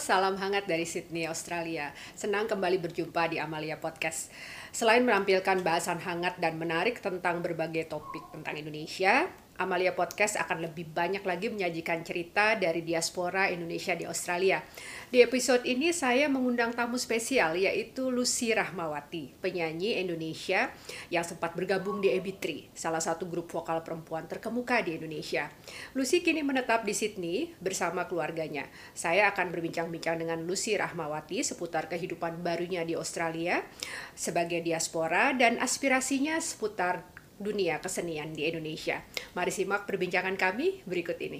salam hangat dari Sydney, Australia. Senang kembali berjumpa di Amalia Podcast. Selain menampilkan bahasan hangat dan menarik tentang berbagai topik tentang Indonesia, Amalia Podcast akan lebih banyak lagi menyajikan cerita dari diaspora Indonesia di Australia. Di episode ini saya mengundang tamu spesial yaitu Lucy Rahmawati, penyanyi Indonesia yang sempat bergabung di AB3, salah satu grup vokal perempuan terkemuka di Indonesia. Lucy kini menetap di Sydney bersama keluarganya. Saya akan berbincang-bincang dengan Lucy Rahmawati seputar kehidupan barunya di Australia sebagai diaspora dan aspirasinya seputar dunia kesenian di Indonesia. Mari simak perbincangan kami berikut ini.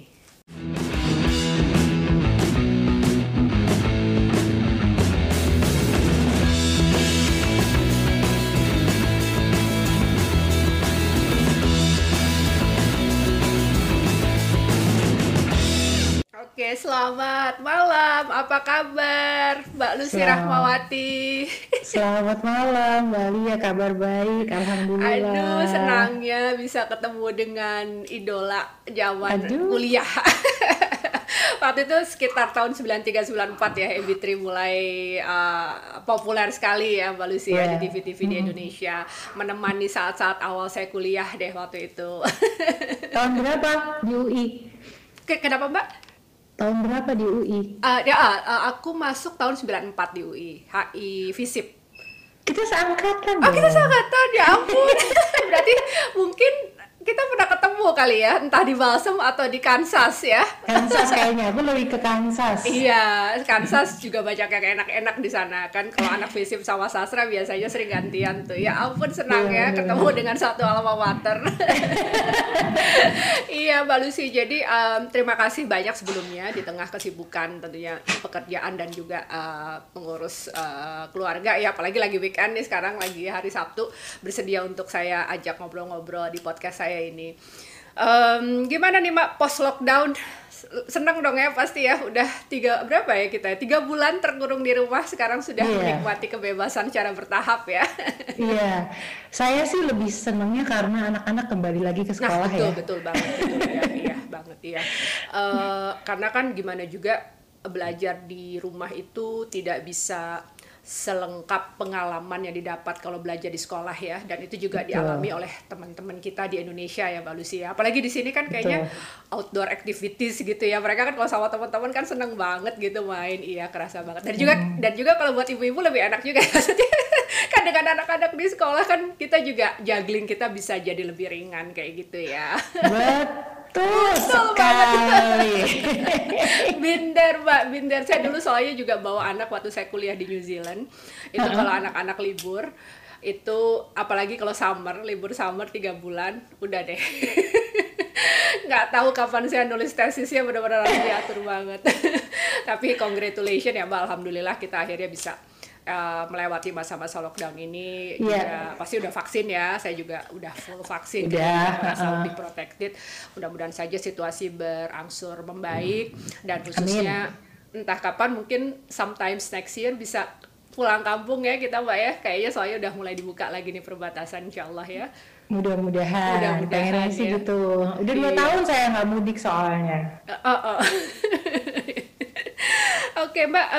Oke, selamat malam. Apa kabar, Mbak Lucy Rahmawati? Selamat malam, Mbak Lia. Kabar baik, alhamdulillah. Aduh, senangnya bisa ketemu dengan idola zaman kuliah. Waktu itu sekitar tahun 93-94 ya, AB3 mulai populer sekali ya, Mbak Lucy ya, di TV-TV di Indonesia. Menemani saat-saat awal saya kuliah deh waktu itu. Tahun berapa di UI? Kenapa, Mbak? Tahun berapa di UI? Aku masuk tahun 94 di UI, HI FISIP. Kita seangkatan dong. Kita seangkatan, ya ampun. Berarti mungkin kita pernah ketemu kali ya, entah di Balsam atau di Kansas ya. Kansas kayaknya, aku lebih ke Kansas. Iya, Kansas juga banyak yang enak-enak di sana kan. Kalau anak FISIP sama sastra biasanya sering gantian tuh. Ya ampun, senang ya ketemu dengan satu alma mater. Iya, Mbak Lucy. Jadi terima kasih banyak sebelumnya di tengah kesibukan tentunya pekerjaan dan juga pengurus keluarga ya. Apalagi lagi weekend nih, sekarang lagi hari Sabtu, bersedia untuk saya ajak ngobrol-ngobrol di podcast saya ini. Gimana nih Mbak post lockdown? Seneng dong ya pasti ya, udah 3 bulan terkurung di rumah, sekarang sudah menikmati kebebasan secara bertahap ya. Iya, saya sih lebih senengnya karena anak-anak kembali lagi ke sekolah. Betul banget, iya banget ya. Karena kan gimana juga belajar di rumah itu tidak bisa selengkap pengalaman yang didapat kalau belajar di sekolah ya, dan itu juga dialami oleh teman-teman kita di Indonesia ya, Mbak Lucy ya. Apalagi di sini kan kayaknya outdoor activities gitu ya, mereka kan kalau sama teman-teman kan seneng banget gitu main, iya kerasa banget. Dan juga kalau buat ibu-ibu lebih enak juga maksudnya kan dengan anak-anak di sekolah kan kita juga juggling, kita bisa jadi lebih ringan kayak gitu ya. Betul sekali. Binder Mbak, binder. Saya dulu soalnya juga bawa anak waktu saya kuliah di New Zealand. Itu kalau anak-anak libur, itu apalagi kalau libur summer 3 bulan, udah deh. Nggak tahu kapan saya nulis tesisnya, benar-benar harus diatur banget. Tapi congratulations ya Mbak, alhamdulillah kita akhirnya bisa melewati masa-masa lockdown ini. Pasti udah vaksin ya, saya juga udah full vaksin, merasa lebih protected. Mudah-mudahan saja situasi berangsur membaik dan khususnya entah kapan, mungkin sometimes next year bisa pulang kampung ya kita Mbak ya, kayaknya soalnya udah mulai dibuka lagi nih perbatasan, insyaallah ya. Mudah-mudahan sih ya. Gitu. Udah 2 tahun saya nggak mudik soalnya. Oke Mbak,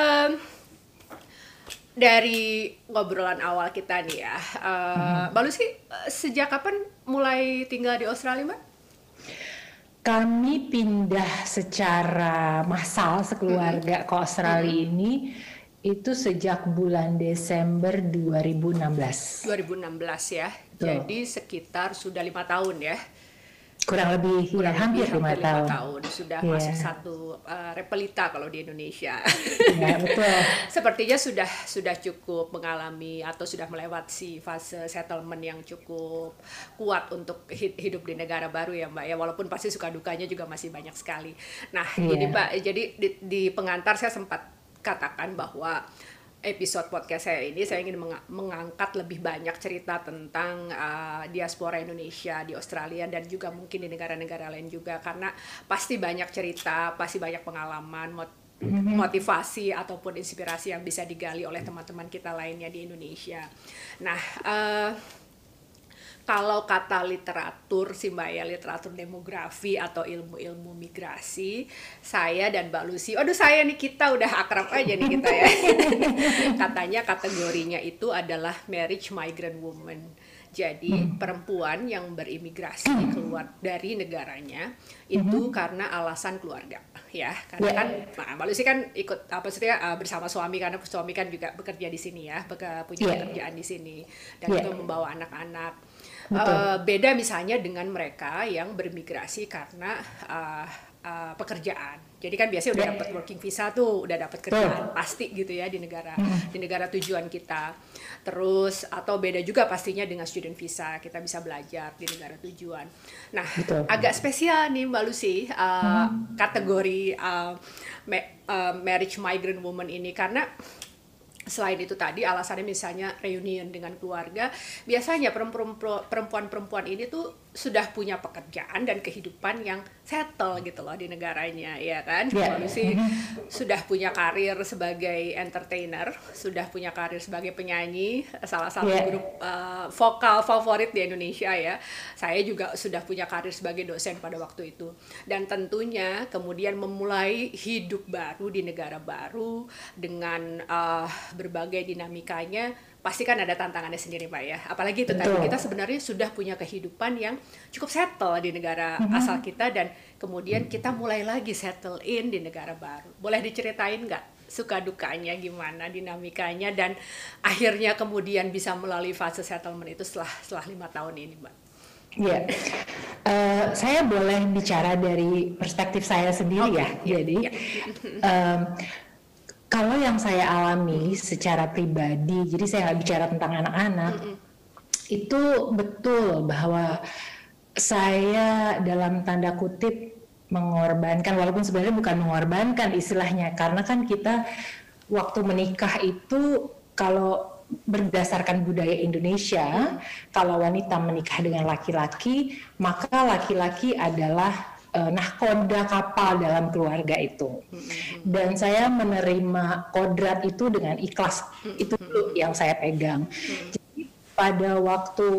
dari ngobrolan awal kita nih ya, Mbak Lucy sejak kapan mulai tinggal di Australia, Mbak? Kami pindah secara massal sekeluarga ke Australia ini itu sejak bulan Desember 2016. 2016 ya, jadi sekitar sudah 5 tahun ya. Kurang lebih hampir 5 tahun. Sudah masuk satu repelita kalau di Indonesia. Ya, betul. Sepertinya sudah cukup mengalami atau sudah melewati fase settlement yang cukup kuat untuk hidup di negara baru ya Mbak ya, walaupun pasti suka dukanya juga masih banyak sekali. Nah, gini Mbak, jadi di pengantar saya sempat katakan bahwa episode podcast saya ini saya ingin mengangkat lebih banyak cerita tentang diaspora Indonesia di Australia dan juga mungkin di negara-negara lain juga, karena pasti banyak cerita, pasti banyak pengalaman, motivasi ataupun inspirasi yang bisa digali oleh teman-teman kita lainnya di Indonesia. Nah, kalau kata literatur sih Mbak ya, literatur demografi atau ilmu-ilmu migrasi, saya dan Mbak Lucy, aduh saya nih kita udah akrab aja nih kita ya. Katanya kategorinya itu adalah marriage migrant woman. Jadi perempuan yang berimigrasi keluar dari negaranya itu karena alasan keluarga, ya. Karena kan, Mbak Lucy kan ikut apa sih bersama suami karena suami kan juga bekerja di sini ya, punya pekerjaan di sini dan itu membawa anak-anak. Beda misalnya dengan mereka yang bermigrasi karena pekerjaan. Jadi kan biasanya udah dapat working visa tuh, udah dapat kerjaan pasti gitu ya di negara tujuan kita. Terus atau beda juga pastinya dengan student visa, kita bisa belajar di negara tujuan. Nah, agak spesial nih Mbak Lucy kategori marriage migrant woman ini karena selain itu tadi alasannya misalnya reunion dengan keluarga, biasanya perempuan-perempuan ini tuh sudah punya pekerjaan dan kehidupan yang settle gitu loh di negaranya, ya kan? Lucy sudah punya karir sebagai entertainer, sudah punya karir sebagai penyanyi, salah satu grup vokal favorit di Indonesia ya. Saya juga sudah punya karir sebagai dosen pada waktu itu. Dan tentunya kemudian memulai hidup baru di negara baru dengan berbagai dinamikanya, pasti kan ada tantangannya sendiri Pak ya. Apalagi itu tadi kita sebenarnya sudah punya kehidupan yang cukup settle di negara asal kita dan kemudian kita mulai lagi settle in di negara baru. Boleh diceritain nggak suka dukanya gimana dinamikanya dan akhirnya kemudian bisa melalui fase settlement itu setelah 5 tahun ini Mbak? Iya, saya boleh bicara dari perspektif saya sendiri Jadi kalau yang saya alami secara pribadi, jadi saya nggak bicara tentang anak-anak, itu betul bahwa saya dalam tanda kutip mengorbankan, walaupun sebenarnya bukan mengorbankan istilahnya, karena kan kita waktu menikah itu kalau berdasarkan budaya Indonesia, kalau wanita menikah dengan laki-laki, maka laki-laki adalah nahkoda kapal dalam keluarga itu. Dan saya menerima kodrat itu dengan ikhlas. Itu dulu yang saya pegang. Jadi pada waktu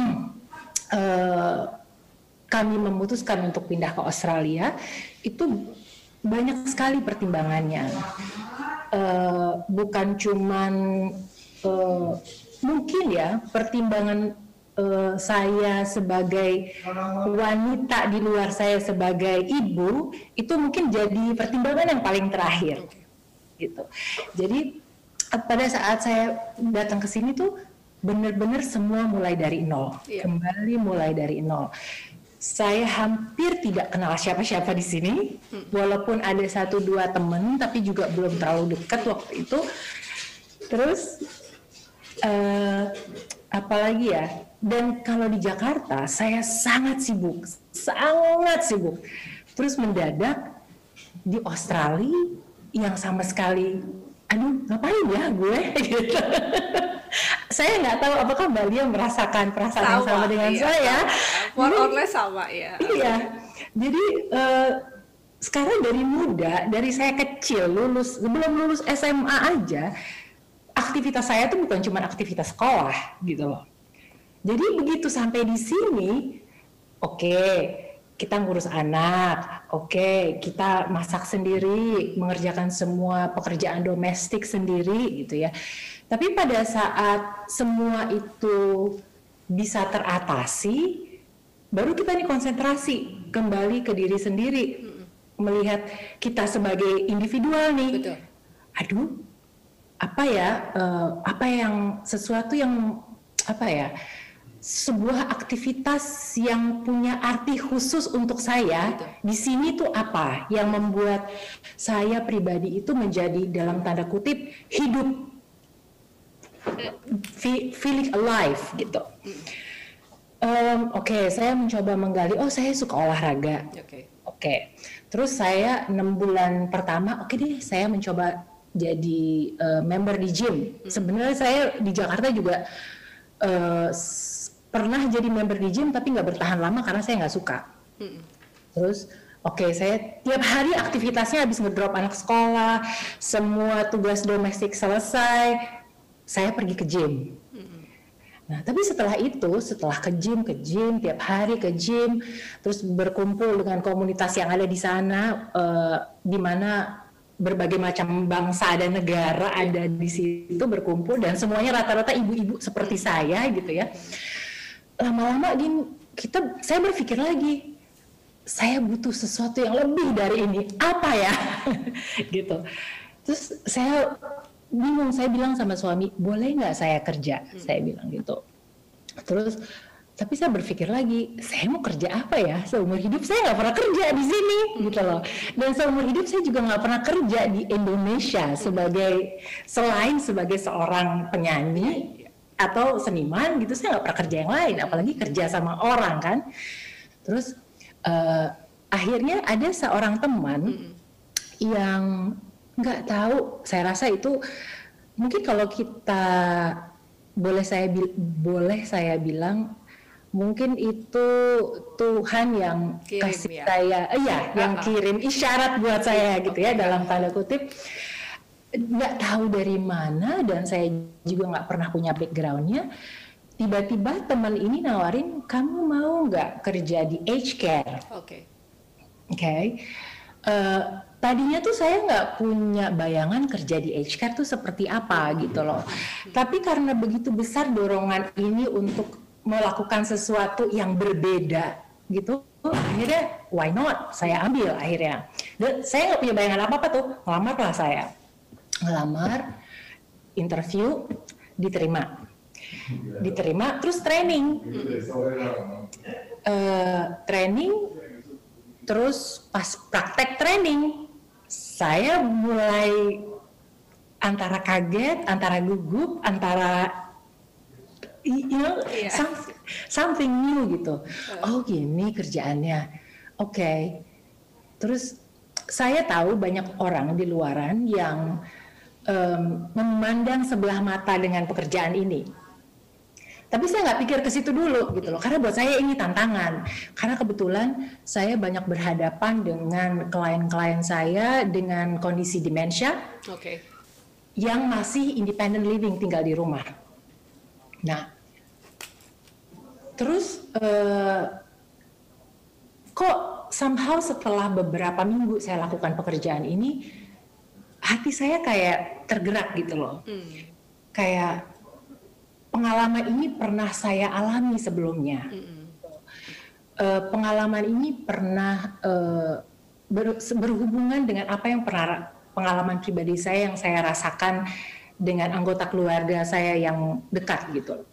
kami memutuskan untuk pindah ke Australia, itu banyak sekali pertimbangannya. Bukan cuman mungkin ya pertimbangan saya sebagai wanita di luar saya sebagai ibu itu mungkin jadi pertimbangan yang paling terakhir gitu. Jadi pada saat saya datang ke sini tuh benar-benar semua mulai dari nol, kembali mulai dari nol. Saya hampir tidak kenal siapa-siapa di sini, walaupun ada 1-2 teman, tapi juga belum terlalu dekat waktu itu. Terus apalagi ya, dan kalau di Jakarta saya sangat sibuk. Terus mendadak di Australia yang sama sekali, aduh ngapain ya gue gitu. Saya nggak tahu apakah Mbak Lia merasakan perasaan yang sama dengan saya. More or less sama ya. Iya, jadi sekarang dari muda, dari saya kecil sebelum lulus SMA aja, aktivitas saya tuh bukan cuma aktivitas sekolah gitu loh. Jadi begitu sampai di sini, oke, kita ngurus anak, oke, kita masak sendiri, mengerjakan semua pekerjaan domestik sendiri gitu ya. Tapi pada saat semua itu bisa teratasi, baru kita nih konsentrasi kembali ke diri sendiri, melihat kita sebagai individual nih. Betul. Aduh, sesuatu yang sebuah aktivitas yang punya arti khusus untuk saya. Betul. Di sini tuh apa yang membuat saya pribadi itu menjadi dalam tanda kutip hidup, feeling alive gitu. Oke, saya mencoba menggali, saya suka olahraga. Oke. Terus saya 6 bulan pertama, saya mencoba jadi member di gym. Sebenarnya saya di Jakarta juga pernah jadi member di gym, tapi nggak bertahan lama karena saya nggak suka. Terus saya tiap hari aktivitasnya habis ngedrop anak sekolah, semua tugas domestik selesai, saya pergi ke gym. Nah, tapi setelah itu, setelah ke gym, tiap hari ke gym, terus berkumpul dengan komunitas yang ada di sana, di mana berbagai macam bangsa dan negara ada di situ berkumpul, dan semuanya rata-rata ibu-ibu seperti saya gitu ya. Lama-lama saya berpikir lagi, saya butuh sesuatu yang lebih dari ini, apa ya? Gitu. Terus saya bingung, saya bilang sama suami, boleh nggak saya kerja? Saya bilang gitu. Terus, tapi saya berpikir lagi, saya mau kerja apa ya? Seumur hidup saya nggak pernah kerja di sini, gitu loh. Dan seumur hidup saya juga nggak pernah kerja di Indonesia selain sebagai seorang penyanyi atau seniman, gitu. Saya nggak pernah kerja yang lain, apalagi kerja sama orang kan. Terus akhirnya ada seorang teman yang nggak tahu, saya rasa itu mungkin kalau kita boleh saya bilang mungkin itu Tuhan yang kirim, kasih saya yang kirim isyarat buat saya gitu ya, dalam tanda kutip. Nggak tahu dari mana, dan saya juga nggak pernah punya backgroundnya. Tiba-tiba teman ini nawarin, kamu mau nggak kerja di aged care? Oke. Tadinya tuh saya nggak punya bayangan kerja di aged care tuh seperti apa gitu loh. Tapi karena begitu besar dorongan ini untuk melakukan sesuatu yang berbeda gitu, akhirnya why not? Saya ambil akhirnya. Dan saya nggak punya bayangan apa-apa tuh, ngelamar, interview, diterima, terus training, terus pas praktek training, saya mulai antara kaget, antara gugup, antara something new gitu. Oh gini kerjaannya, oke. Terus saya tahu banyak orang di luaran yang memandang sebelah mata dengan pekerjaan ini. Tapi saya nggak pikir ke situ dulu gitu loh, karena buat saya ini tantangan. Karena kebetulan saya banyak berhadapan dengan klien-klien saya dengan kondisi demensia, yang masih independent living, tinggal di rumah. Nah, terus kok somehow setelah beberapa minggu saya lakukan pekerjaan ini, hati saya kayak tergerak gitu loh. Kayak pengalaman ini pernah saya alami sebelumnya. Pengalaman ini pernah berhubungan dengan apa yang pengalaman pribadi saya yang saya rasakan dengan anggota keluarga saya yang dekat gitu.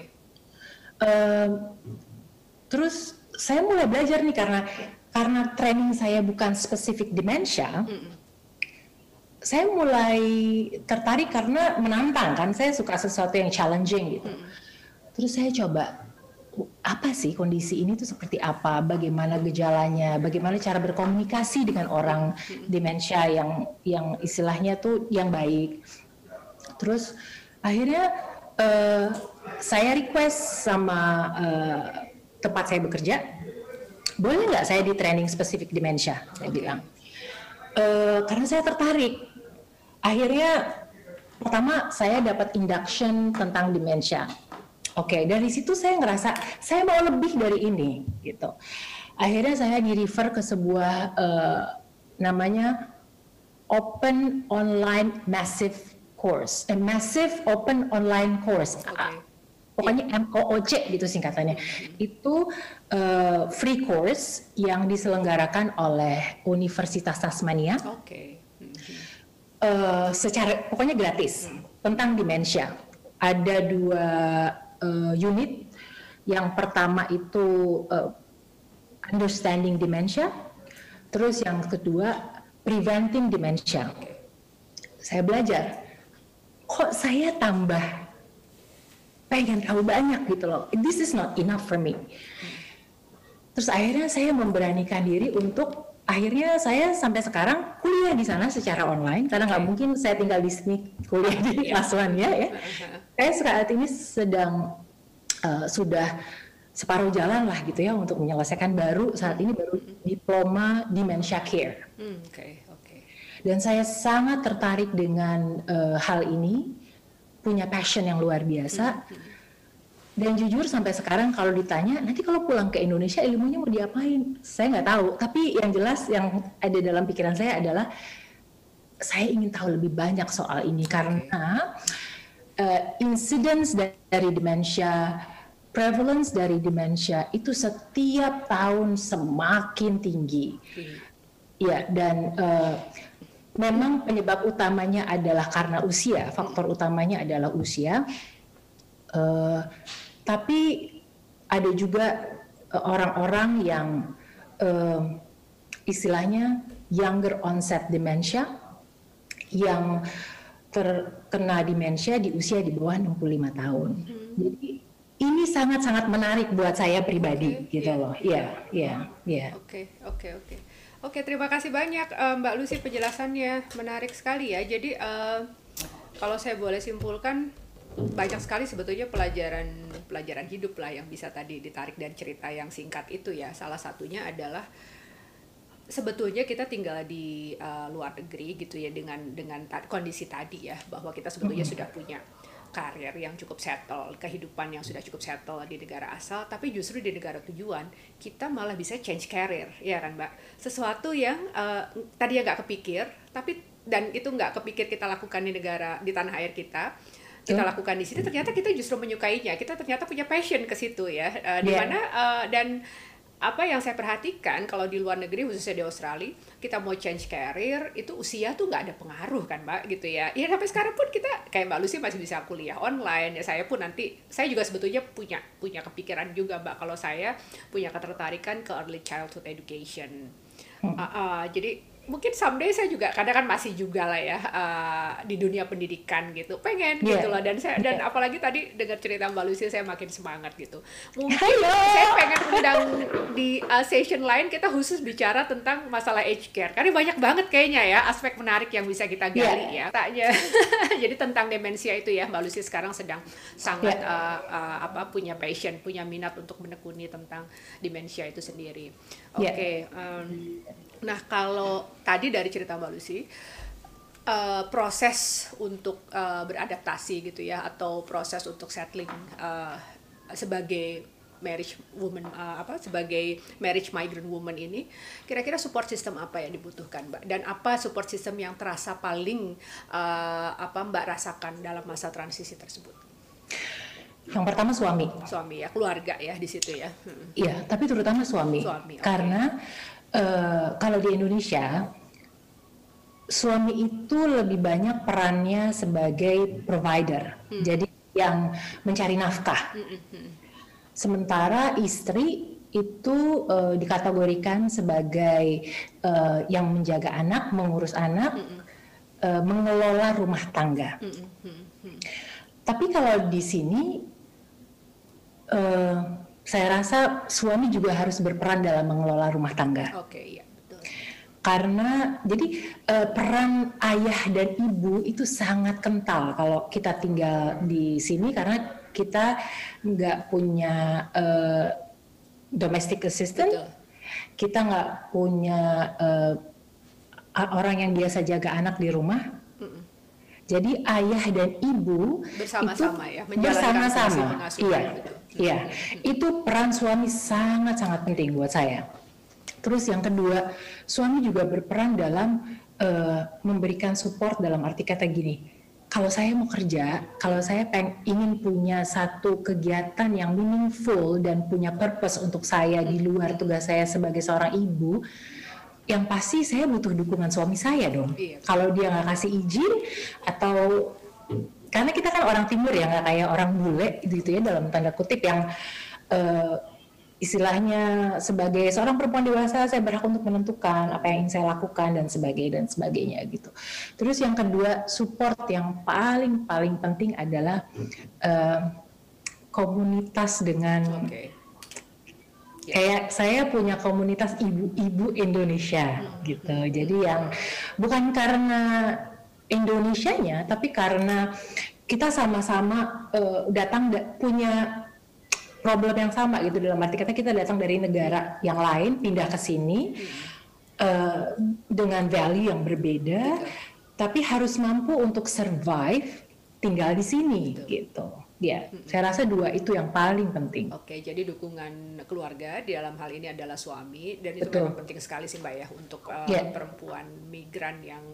Terus saya mulai belajar nih, karena training saya bukan spesifik demensia. Saya mulai tertarik karena menantang kan, saya suka sesuatu yang challenging gitu. Terus saya coba, apa sih kondisi ini tuh seperti apa, bagaimana gejalanya, bagaimana cara berkomunikasi dengan orang demensia yang istilahnya tuh yang baik. Terus akhirnya saya request sama tempat saya bekerja, boleh nggak saya di training spesifik demensia, saya bilang. Karena saya tertarik. Akhirnya pertama saya dapat induction tentang demensia. Dari situ saya ngerasa saya mau lebih dari ini gitu. Akhirnya saya di-refer ke sebuah namanya Open Online Massive Course, Massive Open Online Course. Pokoknya MOOC gitu singkatannya. Itu free course yang diselenggarakan oleh Universitas Tasmania. Pokoknya gratis tentang demensia. Ada 2 unit. Yang pertama itu understanding dementia, terus yang kedua preventing dementia. Saya belajar, kok saya tambah pengen tahu banyak gitu loh. This is not enough for me. Terus akhirnya saya memberanikan diri untuk, akhirnya saya sampai sekarang kuliah di sana secara online, karena nggak mungkin saya tinggal di sini kuliah di kelas 1 ya. Saya saat ini sedang sudah separuh jalan lah gitu ya untuk menyelesaikan saat ini baru diploma dementia care. Dan saya sangat tertarik dengan hal ini, punya passion yang luar biasa. Dan jujur sampai sekarang kalau ditanya, nanti kalau pulang ke Indonesia ilmunya mau diapain? Saya nggak tahu. Tapi yang jelas yang ada dalam pikiran saya adalah saya ingin tahu lebih banyak soal ini karena incidence dari demensia, prevalence dari demensia itu setiap tahun semakin tinggi. Ya, dan memang penyebab utamanya adalah karena usia, faktor utamanya adalah usia. Tapi ada juga orang-orang yang istilahnya younger onset dementia yang terkena demensia di usia di bawah 65 tahun. Jadi ini sangat-sangat menarik buat saya pribadi gitu loh. Iya. Oke, terima kasih banyak Mbak Lucy, penjelasannya menarik sekali ya. Jadi kalau saya boleh simpulkan, banyak sekali sebetulnya pelajaran hidup lah yang bisa tadi ditarik dari cerita yang singkat itu ya. Salah satunya adalah sebetulnya kita tinggal di luar negeri gitu ya, dengan kondisi tadi ya, bahwa kita sebetulnya sudah punya karir yang cukup settle, kehidupan yang sudah cukup settle di negara asal, tapi justru di negara tujuan kita malah bisa change career, ya kan Mbak? Sesuatu yang tadi nggak kepikir, tapi dan itu nggak kepikir kita lakukan di tanah air kita lakukan di sini, ternyata kita justru menyukainya, kita ternyata punya passion ke situ ya, dimana dan apa yang saya perhatikan kalau di luar negeri, khususnya di Australia, kita mau change career itu usia tuh nggak ada pengaruh kan Mbak gitu ya. Ya sampai sekarang pun kita kayak Mbak Lucy masih bisa kuliah online ya. Saya pun nanti, saya juga sebetulnya punya kepikiran juga Mbak, kalau saya punya ketertarikan ke early childhood education. Jadi mungkin someday saya juga kadang kan masih juga lah ya di dunia pendidikan gitu, pengen gitu loh, dan apalagi tadi dengar cerita Mbak Lucy saya makin semangat gitu. Mungkin saya pengen undang di session lain kita khusus bicara tentang masalah aged care, karena banyak banget kayaknya ya aspek menarik yang bisa kita gali ya. Tanya jadi tentang demensia itu ya, Mbak Lucy sekarang sedang sangat punya passion, punya minat untuk menekuni tentang demensia itu sendiri. Oke. Nah, kalau tadi dari cerita Mbak Lucy, proses untuk beradaptasi gitu ya, atau proses untuk settling sebagai marriage woman, sebagai marriage migrant woman ini, kira-kira support system apa yang dibutuhkan Mbak? Dan apa support system yang terasa paling Mbak rasakan dalam masa transisi tersebut? Yang pertama suami ya, keluarga ya di situ ya. Iya, tapi terutama suami. Karena kalau di Indonesia, suami itu lebih banyak perannya sebagai provider, jadi yang mencari nafkah. Sementara istri itu dikategorikan sebagai yang menjaga anak, mengurus anak, mengelola rumah tangga. Tapi kalau di sini, saya rasa suami juga harus berperan dalam mengelola rumah tangga. Iya, betul. Karena jadi peran ayah dan ibu itu sangat kental kalau kita tinggal di sini, karena kita nggak punya domestic assistant, kita nggak punya orang yang biasa jaga anak di rumah. Jadi ayah dan ibu bersama-sama itu ya, bersama-sama. Iya, itu peran suami sangat-sangat penting buat saya. Terus yang kedua, suami juga berperan dalam memberikan support, dalam arti kata gini, kalau saya mau kerja, kalau saya ingin punya satu kegiatan yang meaningful dan punya purpose untuk saya di luar tugas saya sebagai seorang ibu, yang pasti saya butuh dukungan suami saya dong. Kalau dia nggak kasih izin, atau karena kita kan orang timur ya, nggak kayak orang bule gitu ya, dalam tanda kutip, yang istilahnya sebagai seorang perempuan dewasa saya berhak untuk menentukan apa yang ingin saya lakukan dan sebagainya gitu. Terus yang kedua, support yang paling penting adalah komunitas dengan kayak saya punya komunitas ibu-ibu Indonesia gitu. Jadi yang bukan karena Indonesianya, tapi karena kita sama-sama punya problem yang sama gitu, dalam arti kata kita datang dari negara yang lain, pindah ke sini dengan value yang berbeda, tapi harus mampu untuk survive tinggal di sini gitu. dia. Saya rasa dua itu yang paling penting. Oke, jadi dukungan keluarga di dalam hal ini adalah suami, dan itu Betul. memang penting sekali sih Mbak ya untuk Ya, perempuan migran yang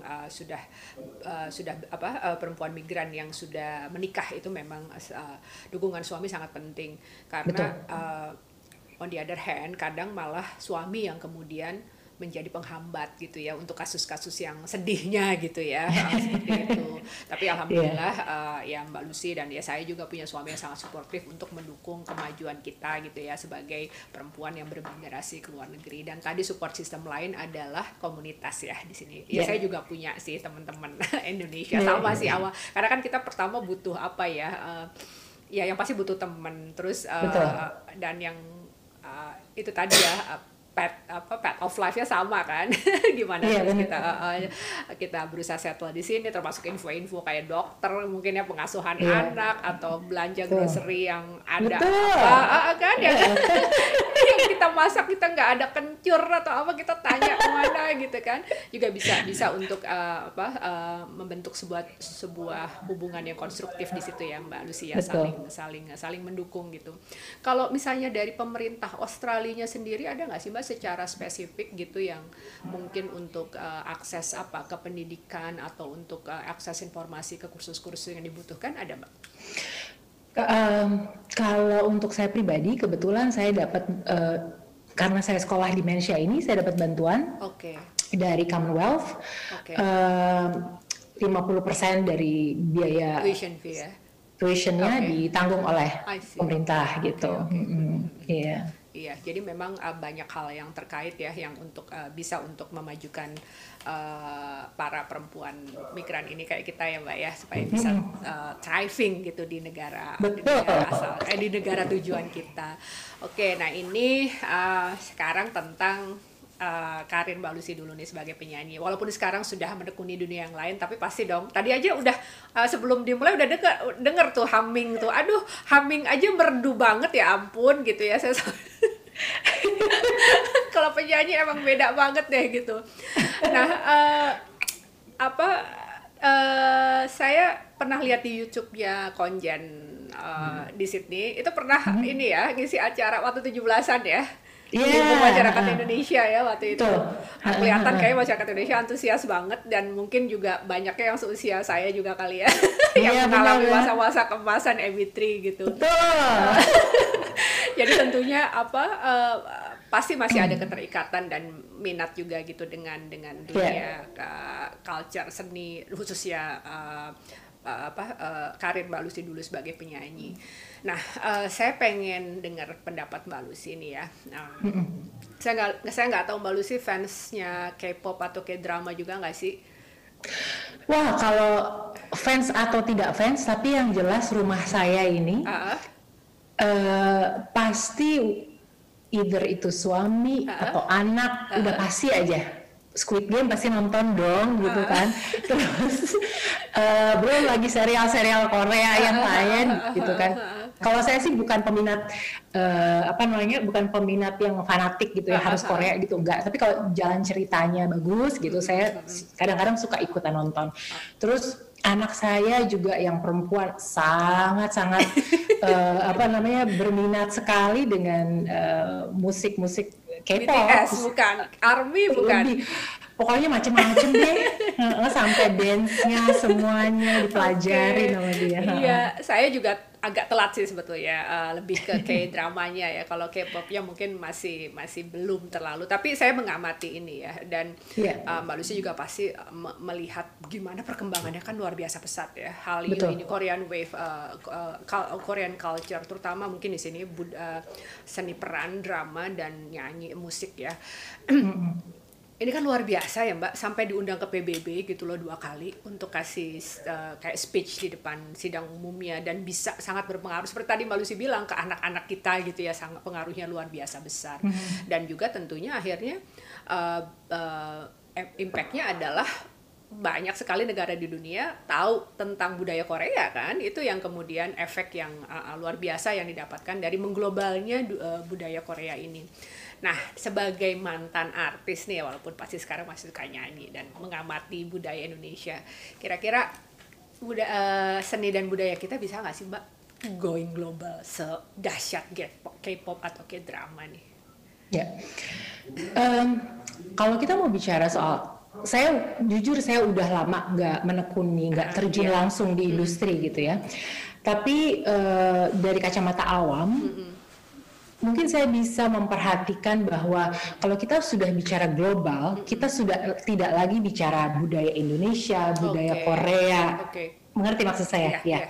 perempuan migran yang sudah menikah itu memang dukungan suami sangat penting karena betul. on the other hand kadang malah suami yang kemudian menjadi penghambat gitu ya untuk kasus-kasus yang sedihnya gitu ya, seperti itu. Tapi alhamdulillah Iya, ya Mbak Lucy dan ya saya juga punya suami yang sangat suportif untuk mendukung kemajuan kita gitu ya sebagai perempuan yang bermigrasi ke luar negeri. Dan tadi support system lain adalah komunitas ya di sini. Ya iya, saya juga punya sih teman-teman Indonesia iya, sama sih awal. Karena kan kita pertama butuh apa ya? Ya yang pasti butuh teman. Terus betul. dan yang itu tadi ya path of life-nya sama kan. Gimana Iya, terus benar. kita berusaha settle di sini, termasuk info-info kayak dokter mungkin ya, pengasuhan Iya, anak atau belanja betul. grocery yang ada Betul. apa kan ya. Iya, Yang kita masak kita nggak ada kencur atau apa, kita tanya kemana gitu kan, juga bisa untuk membentuk sebuah hubungan yang konstruktif di situ ya Mbak Lucy ya, betul. saling mendukung gitu. Kalau misalnya dari pemerintah Australia sendiri ada nggak sih Mbak secara spesifik gitu yang mungkin untuk akses ke pendidikan atau untuk akses informasi ke kursus-kursus yang dibutuhkan, ada Mbak? Kalau untuk saya pribadi, kebetulan saya dapat karena saya sekolah di Malaysia ini, saya dapat bantuan Oke, dari Commonwealth. oke. 50% dari biaya Tuition fee ya. tuitionnya Oke. ditanggung oleh I see. pemerintah Oke, gitu. oke. Iya, Iya, jadi memang banyak hal yang terkait ya yang untuk bisa untuk memajukan para perempuan migran ini kayak kita ya Mbak ya, supaya bisa thriving gitu di negara betul. asal di negara tujuan kita. Oke, nah ini sekarang tentang karir Mbak Lucy dulu nih sebagai penyanyi. Walaupun sekarang sudah menekuni dunia yang lain, tapi pasti dong. Tadi aja udah sebelum dimulai udah denger tuh humming tuh. Aduh, humming aja merdu banget ya ampun gitu ya. Saya kalau penyanyi emang beda banget deh gitu. Nah, saya pernah lihat di YouTube-nya Konjen di Sydney. Itu pernah ini ya ngisi acara waktu 17-an ya. Iya, Mendukung masyarakat Indonesia ya waktu itu. betul. Nah, kelihatan kayak masyarakat Indonesia antusias banget, dan mungkin juga banyaknya yang seusia saya juga kali ya yang Iya, mengalami benar. masa-masa kemasan MP3 gitu. Betul. Jadi tentunya pasti masih ada keterikatan dan minat juga gitu dengan dunia culture seni, khususnya karir Mbak Lucy dulu sebagai penyanyi. Nah, saya pengen dengar pendapat Mbak Lucy nih ya. Saya nggak tahu Mbak Lucy fansnya K-pop atau K-drama juga nggak sih? Wah, kalau fans atau tidak fans, tapi yang jelas rumah saya ini Ah, pasti either itu suami atau anak, udah pasti aja Squid Game pasti nonton dong gitu kan. Terus belum lagi serial-serial Korea yang lain gitu kan. Kalau saya sih bukan peminat bukan peminat yang fanatik gitu ya, harus Korea gitu, enggak. Tapi kalau jalan ceritanya bagus gitu, saya kadang-kadang suka ikutan nonton. Terus anak saya juga yang perempuan sangat-sangat berminat sekali dengan musik-musik K-pop. BTS bukan, ARMY bukan. Lebih, pokoknya macem-macem deh. Sampai dance-nya semuanya dipelajari sama dia. Iya, saya juga agak telat sih sebetulnya, lebih ke K-dramanya ya. Kalau K-popnya mungkin masih belum terlalu. Tapi saya mengamati ini ya, dan Mbak Lucy juga pasti melihat gimana perkembangannya, kan luar biasa pesat ya. Hallyu ini Korean wave, Korean culture, terutama mungkin di sini seni peran, drama dan nyanyi musik ya. Ini kan luar biasa ya Mbak, sampai diundang ke PBB gitu loh 2 kali untuk kasih kayak speech di depan sidang umumnya, dan bisa sangat berpengaruh seperti tadi Mbak Lucy bilang ke anak-anak kita gitu ya, sangat pengaruhnya luar biasa besar. Dan juga tentunya akhirnya impact-nya adalah banyak sekali negara di dunia tahu tentang budaya Korea kan, itu yang kemudian efek yang luar biasa yang didapatkan dari mengglobalnya budaya Korea ini. Nah, sebagai mantan artis nih, walaupun pasti sekarang masih suka nyanyi dan mengamati budaya Indonesia, kira-kira seni dan budaya kita bisa nggak sih Mbak going global sedahsyat K-pop atau K-drama nih? Ya, kalau kita mau bicara soal, saya jujur saya udah lama nggak menekuni, nggak terjun langsung di industri gitu ya. Tapi dari kacamata awam, mungkin saya bisa memperhatikan bahwa kalau kita sudah bicara global, kita sudah tidak lagi bicara budaya Indonesia, budaya Korea. Mengerti maksud saya? Ya.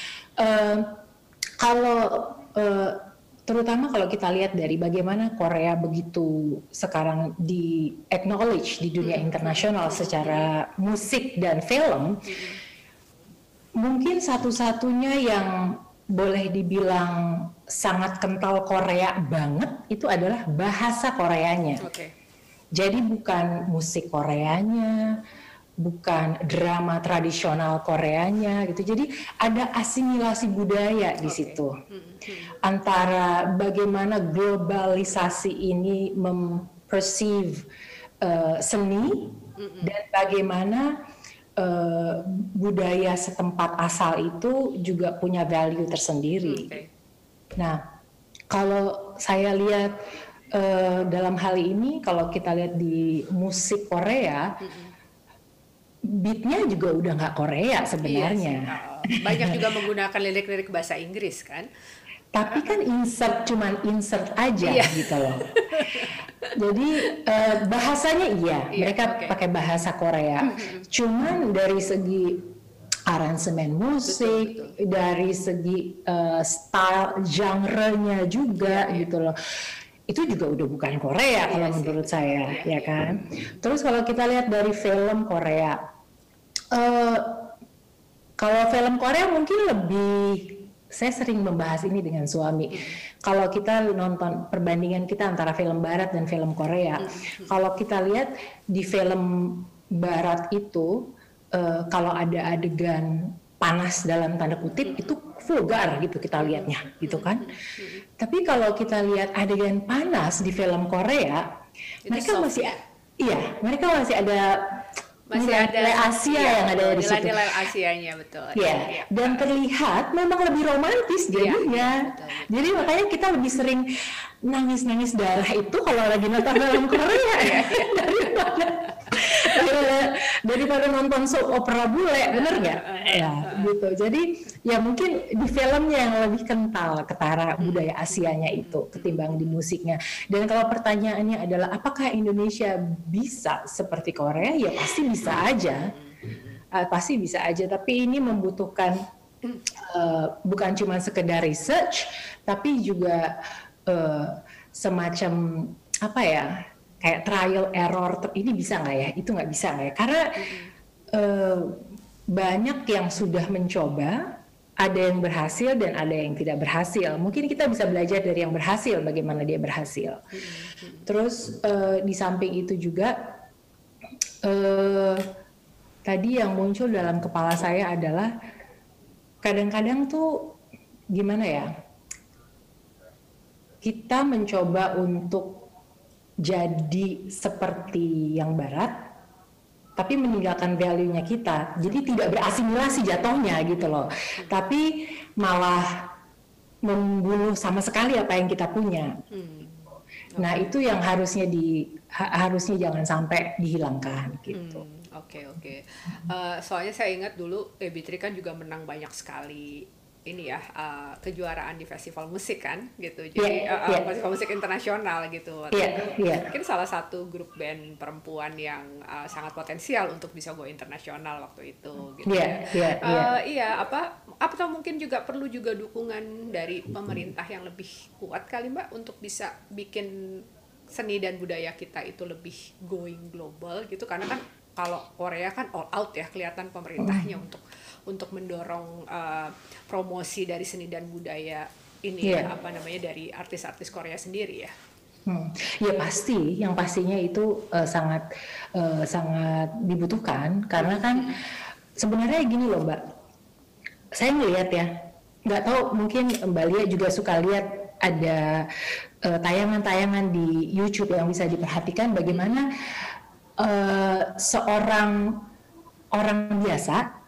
Kalau terutama kalau kita lihat dari bagaimana Korea begitu sekarang di acknowledge di dunia internasional secara musik dan film, mungkin satu-satunya yang boleh dibilang sangat kental Korea banget itu adalah bahasa Koreanya. Jadi bukan musik Koreanya, bukan drama tradisional Koreanya gitu. Jadi ada asimilasi budaya di situ. Antara bagaimana globalisasi ini memperceive seni dan bagaimana budaya setempat asal itu juga punya value tersendiri. Nah, kalau saya lihat dalam hal ini, kalau kita lihat di musik Korea, beatnya juga udah nggak Korea sebenarnya. Banyak juga menggunakan lirik-lirik bahasa Inggris kan? Tapi kan cuman insert aja gitu loh. Jadi bahasanya mereka pakai bahasa Korea. Cuman dari segi aransemen musik, dari segi style genre-nya juga gitu loh. Itu juga udah bukan Korea kalau menurut saya, ya kan. Terus kalau kita lihat dari film Korea, kalau film Korea mungkin lebih, saya sering membahas ini dengan suami. Kalau kita nonton perbandingan kita antara film Barat dan film Korea, kalau kita lihat di film Barat itu, kalau ada adegan panas dalam tanda kutip itu vulgar gitu kita lihatnya, gitu kan. Tapi kalau kita lihat adegan panas di film Korea, mereka masih ada nilai Asia yang ada di situ. Nilai Asianya betul. Dan terlihat memang lebih romantis jadinya. Jadi makanya kita lebih sering nangis-nangis darah itu kalau lagi nonton film Korea daripada nonton soap opera bule, bener nggak? Gitu. Jadi ya mungkin di filmnya yang lebih kental ketara budaya Asianya itu ketimbang di musiknya. Dan kalau pertanyaannya adalah apakah Indonesia bisa seperti Korea? Ya pasti bisa aja. Pasti bisa aja. Tapi ini membutuhkan bukan cuma sekedar research, tapi juga semacam apa ya? Kayak trial error, ini bisa nggak ya, itu nggak bisa nggak ya, karena banyak yang sudah mencoba, ada yang berhasil dan ada yang tidak berhasil. Mungkin kita bisa belajar dari yang berhasil, bagaimana dia berhasil. Terus di samping itu juga, tadi yang muncul dalam kepala saya adalah, kadang-kadang tuh gimana ya, kita mencoba untuk jadi seperti yang Barat, tapi meninggalkan value-nya kita, jadi tidak berasimilasi jatuhnya gitu loh, tapi malah membunuh sama sekali apa yang kita punya. Nah itu yang harusnya jangan sampai dihilangkan gitu. Oke. Soalnya saya ingat dulu Bibitri kan juga menang banyak sekali ini ya, kejuaraan di festival musik kan gitu, jadi festival musik internasional gitu. Mungkin salah satu grup band perempuan yang sangat potensial untuk bisa go internasional waktu itu gitu. Atau mungkin juga perlu juga dukungan dari pemerintah yang lebih kuat kali Mbak untuk bisa bikin seni dan budaya kita itu lebih going global gitu, karena kan kalau Korea kan all out ya kelihatan pemerintahnya untuk mendorong promosi dari seni dan budaya ini dari artis-artis Korea sendiri ya. Ya pasti, yang pastinya itu sangat dibutuhkan, karena kan sebenarnya gini loh Mbak, saya ngelihat ya, nggak tahu mungkin Mbak Lia juga suka lihat ada tayangan-tayangan di YouTube yang bisa diperhatikan bagaimana seorang orang biasa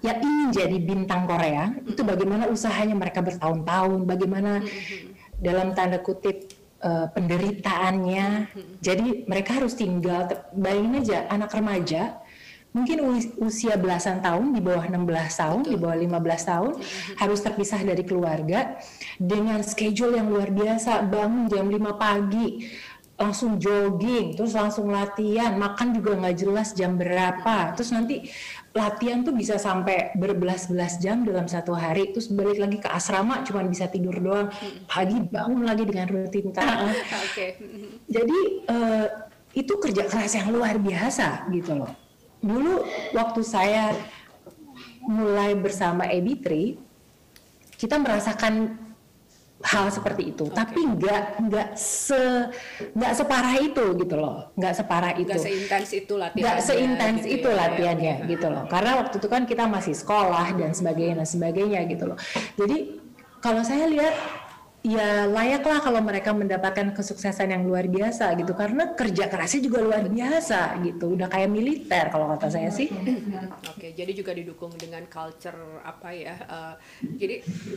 yang ingin jadi bintang Korea, itu bagaimana usahanya mereka bertahun-tahun, bagaimana dalam tanda kutip penderitaannya. Jadi mereka harus tinggal, bayangin aja anak remaja, mungkin usia belasan tahun, di bawah 16 tahun, di bawah 15 tahun, harus terpisah dari keluarga, dengan schedule yang luar biasa, bangun jam 5 pagi, langsung jogging, terus langsung latihan, makan juga nggak jelas jam berapa, terus nanti latihan tuh bisa sampai berbelas-belas jam dalam satu hari, terus balik lagi ke asrama cuma bisa tidur doang, pagi bangun lagi dengan rutinitas. Jadi itu kerja keras yang luar biasa gitu loh. Dulu waktu saya mulai bersama AB3, kita merasakan hal seperti itu, tapi nggak separah itu gitu loh, nggak separah itu, nggak seintens itu latihannya, nggak seintens gitu itu latihannya gitu loh, karena waktu itu kan kita masih sekolah dan sebagainya gitu loh. Jadi kalau saya lihat ya layaklah kalau mereka mendapatkan kesuksesan yang luar biasa gitu, karena kerja kerasnya juga luar biasa gitu, udah kayak militer kalau kata saya sih. Oke, jadi juga didukung dengan culture apa ya, jadi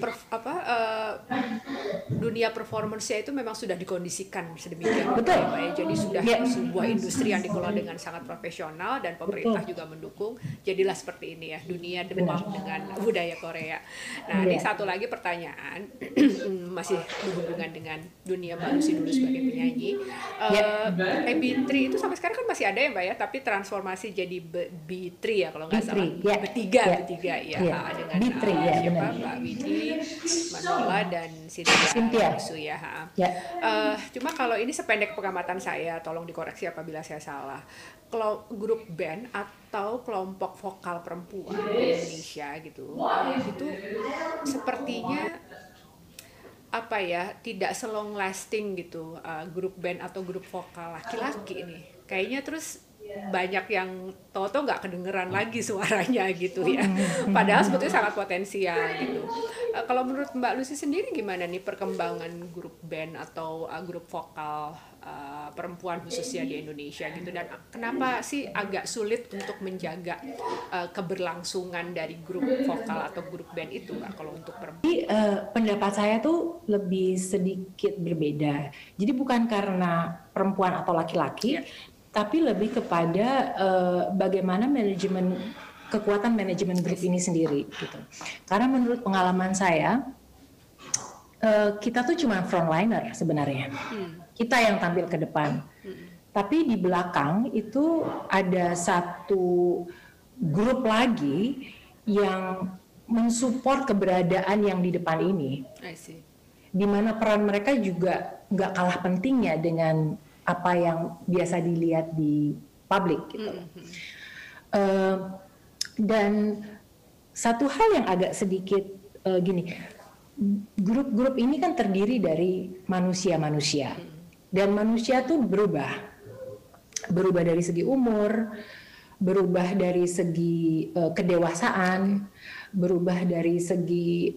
dunia performance-nya itu memang sudah dikondisikan sedemikian Betul. rupa ya, jadi sudah sebuah industri yang dikelola dengan sangat profesional dan pemerintah juga mendukung, jadilah seperti ini ya, dunia demam dengan budaya Korea. Nah, ini satu lagi pertanyaan masih berhubungan dengan dunia Mbak Lucy dulu sebagai penyanyi. AB3 itu sampai sekarang kan masih ada ya Mbak ya, tapi transformasi jadi B3 ya kalau nggak salah. Bertiga ya. Dengan siapa? Mbak Widi, Manola dan Cynthia Rusu ya. Cuma kalau ini sependek pengamatan saya, tolong dikoreksi apabila saya salah. Kalau grup band atau kelompok vokal perempuan di Indonesia gitu, itu sepertinya apa ya, tidak selong lasting gitu, grup band atau grup vokal laki-laki ini kayaknya, terus banyak yang tahu-tahu nggak kedengeran lagi suaranya gitu ya, padahal sebetulnya sangat potensial gitu. Kalau menurut Mbak Lucy sendiri gimana nih perkembangan grup band atau grup vokal perempuan khususnya di Indonesia gitu, dan kenapa sih agak sulit untuk menjaga keberlangsungan dari grup vokal atau grup band itu Kak, kalau untuk perempuan? Jadi pendapat saya tuh lebih sedikit berbeda. Jadi bukan karena perempuan atau laki-laki, tapi lebih kepada bagaimana kekuatan manajemen grup ini sendiri gitu. Karena menurut pengalaman saya, kita tuh cuma frontliner sebenarnya. Kita yang tampil ke depan. Tapi di belakang itu ada satu grup lagi yang mensupport keberadaan yang di depan ini. Di mana peran mereka juga nggak kalah pentingnya dengan apa yang biasa dilihat di publik gitu. Dan satu hal yang agak sedikit gini, grup-grup ini kan terdiri dari manusia-manusia, dan manusia tuh berubah dari segi umur, berubah dari segi kedewasaan, berubah dari segi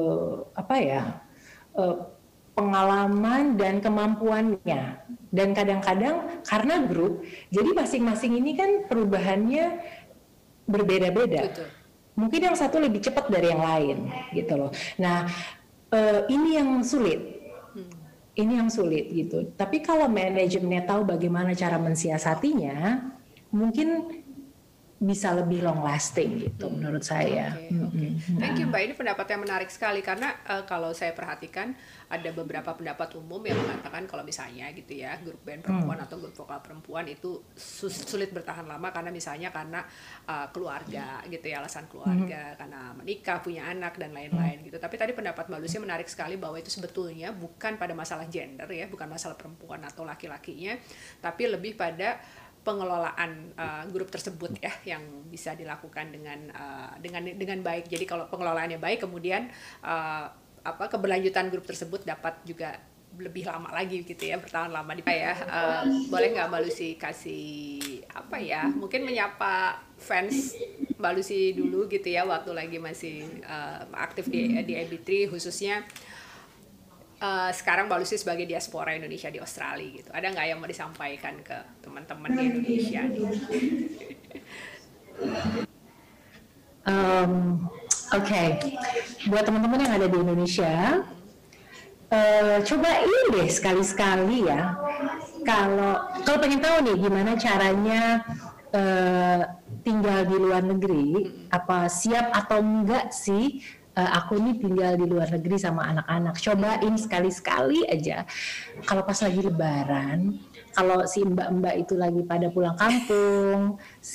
pengalaman dan kemampuannya. Dan kadang-kadang karena grup, jadi masing-masing ini kan perubahannya berbeda-beda. Mungkin yang satu lebih cepat dari yang lain gitu loh. Nah, ini yang sulit. Ini yang sulit gitu. Tapi kalau manajemennya tahu bagaimana cara mensiasatinya, mungkin bisa lebih long lasting gitu menurut saya. Thank you Mbak, ini pendapat yang menarik sekali, karena kalau saya perhatikan ada beberapa pendapat umum yang mengatakan kalau misalnya gitu ya, grup band perempuan atau grup vokal perempuan itu sulit bertahan lama karena misalnya karena keluarga gitu ya, alasan keluarga, karena menikah, punya anak dan lain-lain gitu. Tapi tadi pendapat Mbak Lucy menarik sekali bahwa itu sebetulnya bukan pada masalah gender ya, bukan masalah perempuan atau laki-lakinya, tapi lebih pada pengelolaan grup tersebut ya, yang bisa dilakukan dengan baik. Jadi kalau pengelolaannya baik, kemudian keberlanjutan grup tersebut dapat juga lebih lama lagi gitu ya, bertahan lama di ya. Boleh nggak Mbak Lucy kasih mungkin menyapa fans Mbak Lucy dulu gitu ya, waktu lagi masih aktif di AB3 khususnya. Sekarang Mbak Lucy sebagai diaspora Indonesia di Australia gitu, ada nggak yang mau disampaikan ke teman-teman di Indonesia nih? Oke, buat teman-teman yang ada di Indonesia, cobain deh sekali-sekali ya. Kalau pengen tahu nih gimana caranya tinggal di luar negeri, apa siap atau enggak sih aku nih tinggal di luar negeri sama anak-anak. Cobain sekali-sekali aja. Kalau pas lagi lebaran, kalau si mbak-mbak itu lagi pada pulang kampung,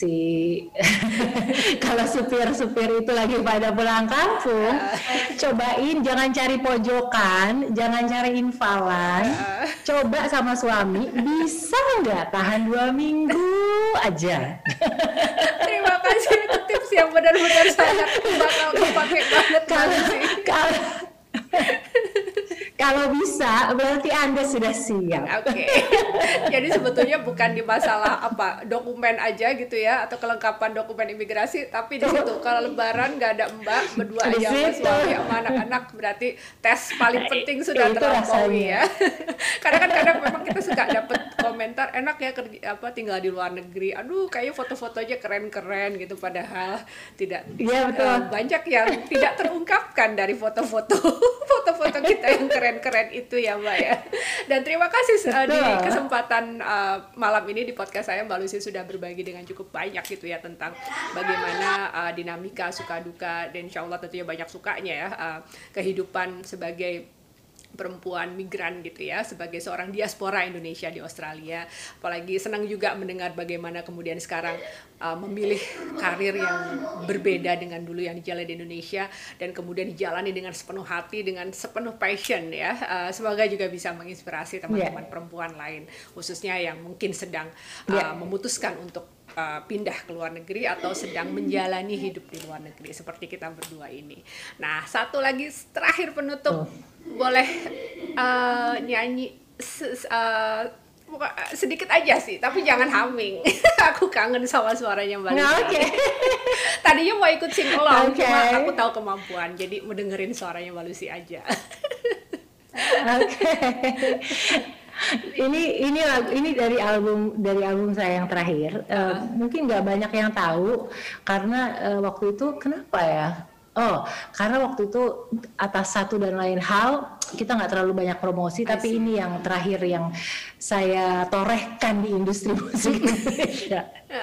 kalau supir-supir itu lagi pada pulang kampung, cobain jangan cari pojokan, jangan cari infalan, coba sama suami, bisa nggak tahan 2 minggu aja. Terima kasih, itu tips yang benar-benar sangat bakal kepake banget. Kalau bisa, berarti Anda sudah siap. Oke. Jadi sebetulnya bukan di masalah apa dokumen aja gitu ya, atau kelengkapan dokumen imigrasi, tapi di situ kalau lebaran nggak ada mbak, berdua aja sama suami sama anak-anak, berarti tes paling penting sudah terlampaui ya. Karena kadang memang kita suka dapet komentar, enak ya tinggal di luar negeri. Aduh, kayaknya foto-fotonya keren-keren gitu, padahal tidak. Iya, betul. Banyak yang tidak terungkapkan dari foto-foto kita yang keren-keren itu ya Mbak ya. Dan terima kasih di kesempatan malam ini di podcast saya, Mbak Lucy sudah berbagi dengan cukup banyak gitu ya tentang bagaimana dinamika suka duka, dan insya Allah tentunya banyak sukanya ya kehidupan sebagai perempuan migran gitu ya, sebagai seorang diaspora Indonesia di Australia. Apalagi senang juga mendengar bagaimana kemudian sekarang memilih karir yang berbeda dengan dulu yang dijalani di Indonesia, dan kemudian dijalani dengan sepenuh hati, dengan sepenuh passion ya. Semoga juga bisa menginspirasi teman-teman perempuan lain, khususnya yang mungkin sedang memutuskan untuk pindah ke luar negeri atau sedang menjalani hidup di luar negeri seperti kita berdua ini. Nah, satu lagi terakhir penutup, boleh nyanyi sedikit aja sih, tapi jangan humming. Aku kangen sama suaranya Mbak Lucy. Okay. Tadinya mau ikut sing along, cuma aku tahu kemampuan, jadi mau dengerin suaranya Mbak Lucy aja. Oke. Ini dari album saya yang terakhir. Mungkin nggak banyak yang tahu karena waktu itu kenapa ya? Karena waktu itu atas satu dan lain hal kita nggak terlalu banyak promosi, tapi ini yang terakhir yang saya torehkan di industri musik Indonesia.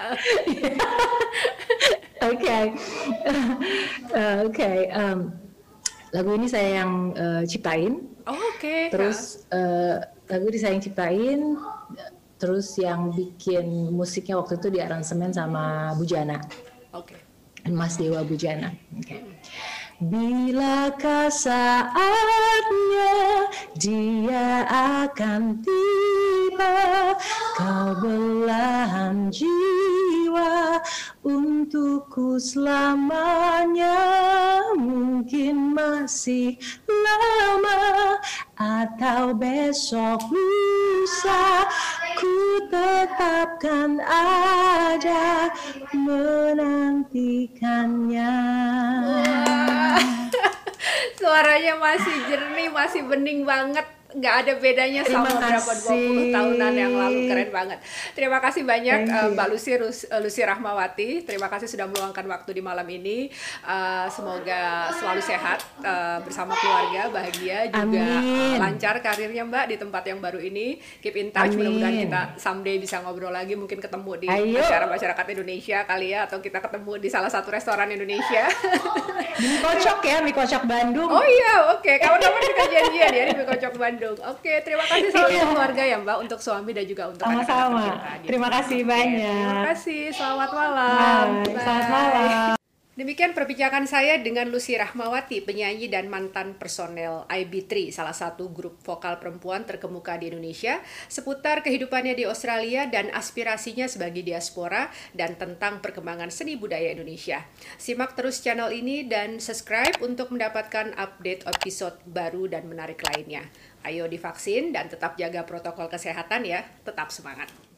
Oke. Lagu ini saya yang ciptain. Terus lagu ini saya yang ciptain. Terus yang bikin musiknya waktu itu diaransemen sama Bujana. Mas Dewa Bujana. Bilakah saatnya dia akan tiba, kau belahan jiwa untukku selamanya. Mungkin masih lama atau besok lusa, ku tetapkan ada menantikannya. Suaranya masih jernih, masih bening banget. Nggak ada bedanya sama berapa 20 tahunan yang lalu. Keren banget. Terima kasih banyak Mbak Lucy Rahmawati. Terima kasih sudah meluangkan waktu di malam ini. Semoga selalu sehat bersama keluarga, bahagia, juga lancar karirnya Mbak di tempat yang baru ini. Keep in touch, mudah-mudahan kita someday bisa ngobrol lagi, mungkin ketemu di acara masyarakat Indonesia kali ya, atau kita ketemu di salah satu restoran Indonesia. Di Mie Kocok ya, Mie Kocok Bandung. Oh iya, oke. Kawan-kawan kita janjian ya di Mie Kocok Bandung. Oke, terima kasih selalu keluarga ya Mbak, untuk suami dan juga untuk anak-anak tercinta. Terima kasih banyak. Terima kasih, selamat malam. Selamat malam. Demikian perbincangan saya dengan Lucy Rahmawati, penyanyi dan mantan personel IB3, salah satu grup vokal perempuan terkemuka di Indonesia, seputar kehidupannya di Australia dan aspirasinya sebagai diaspora, dan tentang perkembangan seni budaya Indonesia. Simak terus channel ini dan subscribe untuk mendapatkan update episode baru dan menarik lainnya. Ayo divaksin dan tetap jaga protokol kesehatan ya, tetap semangat.